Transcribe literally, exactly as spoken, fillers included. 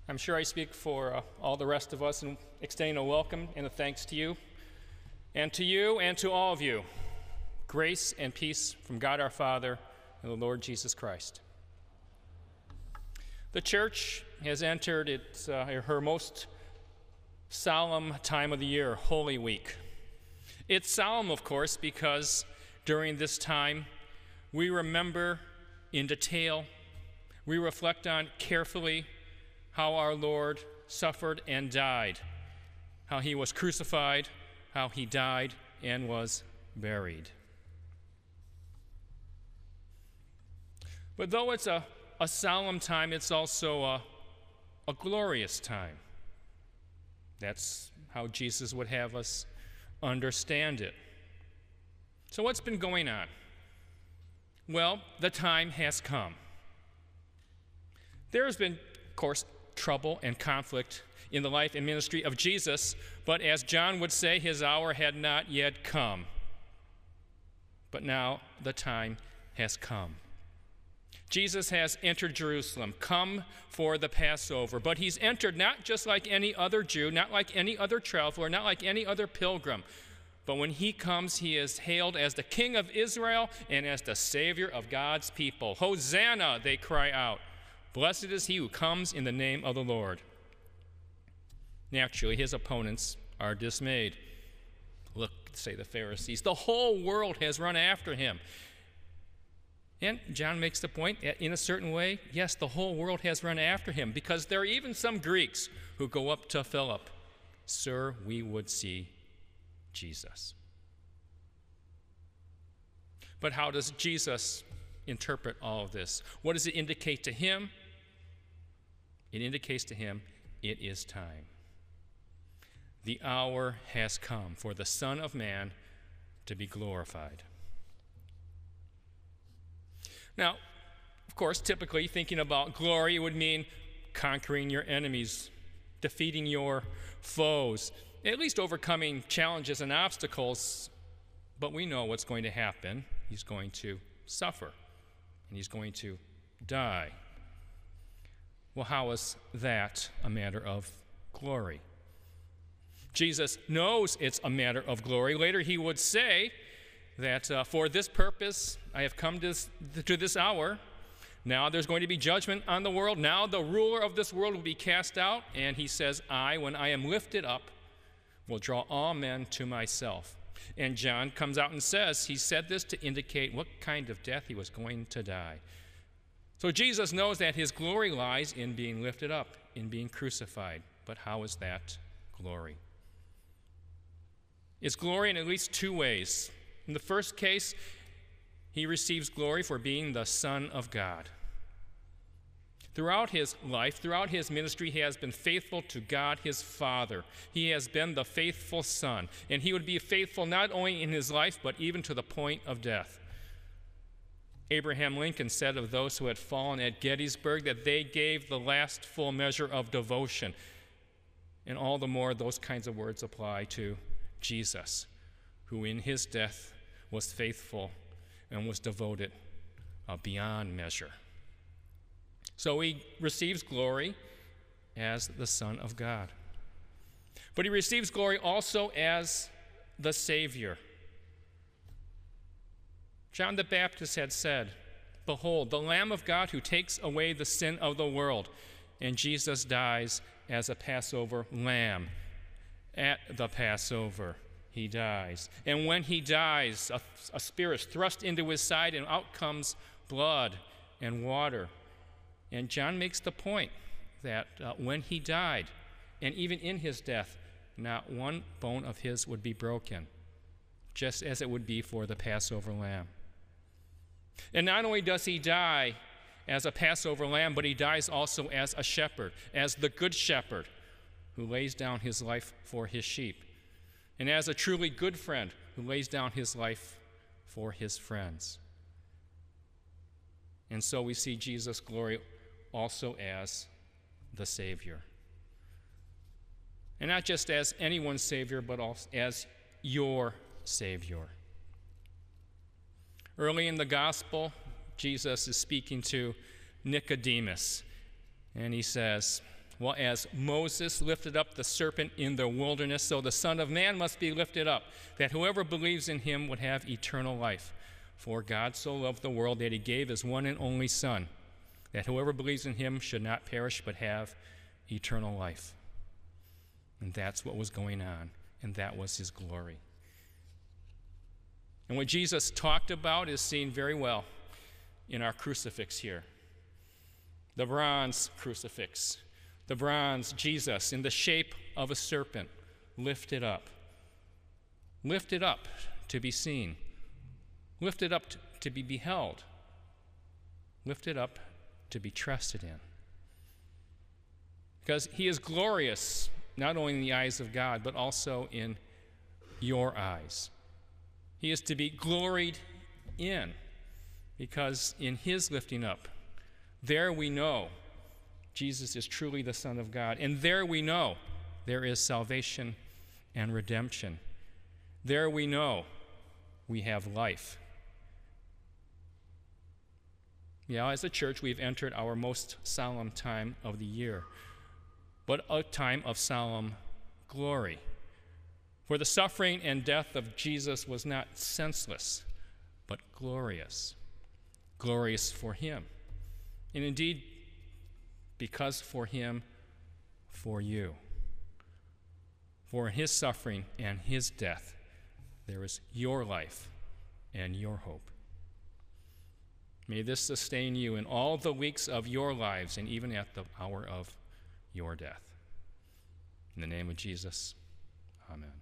I'm sure I speak for uh, all the rest of us in extending a welcome and a thanks to you, and to you and to all of you. Grace and peace from God our Father and the Lord Jesus Christ. The church has entered its, uh, her most solemn time of the year, Holy Week. It's solemn, of course, because during this time we remember in detail, we reflect on carefully how our Lord suffered and died, how he was crucified, how he died and was buried. But though it's a, a solemn time, it's also a, a glorious time. That's how Jesus would have us understand it. So what's been going on? Well, the time has come. There has been, of course, trouble and conflict in the life and ministry of Jesus, but as John would say, his hour had not yet come. But now the time has come. Jesus has entered Jerusalem, come for the Passover, but he's entered not just like any other Jew, not like any other traveler, not like any other pilgrim, but when he comes, he is hailed as the King of Israel and as the Savior of God's people. Hosanna, they cry out. Blessed is he who comes in the name of the Lord. Naturally, his opponents are dismayed. Look, say the Pharisees, the whole world has run after him. And John makes the point, in a certain way, yes, the whole world has run after him, because there are even some Greeks who go up to Philip, "Sir, we would see Jesus." But how does Jesus interpret all of this? What does it indicate to him? It indicates to him it is time. The hour has come for the Son of Man to be glorified. Now, of course, typically thinking about glory would mean conquering your enemies, defeating your foes, at least overcoming challenges and obstacles. But we know what's going to happen. He's going to suffer, and he's going to die. Well, how is that a matter of glory? Jesus knows it's a matter of glory. Later he would say that uh, for this purpose I have come to this, to this hour. Now there's going to be judgment on the world. Now the ruler of this world will be cast out. And he says, I, when I am lifted up, will draw all men to myself. And John comes out and says he said this to indicate what kind of death he was going to die. So Jesus knows that his glory lies in being lifted up, in being crucified. But how is that glory? It's glory in at least two ways. In the first case, he receives glory for being the Son of God. Throughout his life, throughout his ministry, he has been faithful to God, his Father. He has been the faithful Son, and he would be faithful not only in his life, but even to the point of death. Abraham Lincoln said of those who had fallen at Gettysburg that they gave the last full measure of devotion. And all the more those kinds of words apply to Jesus, who in his death was faithful and was devoted uh, beyond measure. So he receives glory as the Son of God. But he receives glory also as the Savior. John the Baptist had said, "Behold, the Lamb of God who takes away the sin of the world." And Jesus dies as a Passover lamb. At the Passover, he dies. And when he dies, a, a spear is thrust into his side, and out comes blood and water. And John makes the point that uh, when he died, and even in his death, not one bone of his would be broken, just as it would be for the Passover lamb. And not only does he die as a Passover lamb, but he dies also as a shepherd, as the good shepherd who lays down his life for his sheep, and as a truly good friend who lays down his life for his friends. And so we see Jesus' glory also as the Savior. And not just as anyone's Savior, but also as your Savior. Early in the gospel, Jesus is speaking to Nicodemus, and he says, Well, as Moses lifted up the serpent in the wilderness, so the Son of Man must be lifted up, that whoever believes in him would have eternal life. For God so loved the world that he gave his one and only Son, that whoever believes in him should not perish but have eternal life. And that's what was going on, and that was his glory. And what Jesus talked about is seen very well in our crucifix here. The bronze crucifix, the bronze Jesus in the shape of a serpent, lifted up. Lifted up to be seen. Lifted up to be beheld. Lifted up to be trusted in. Because he is glorious, not only in the eyes of God, but also in your eyes. He is to be gloried in, because in his lifting up, there we know Jesus is truly the Son of God. And there we know there is salvation and redemption. There we know we have life. Yeah, as a church, we've entered our most solemn time of the year, but a time of solemn glory. For the suffering and death of Jesus was not senseless, but glorious. Glorious for him. And indeed, because for him, for you. For in his suffering and his death, there is your life and your hope. May this sustain you in all the weeks of your lives and even at the hour of your death. In the name of Jesus, amen.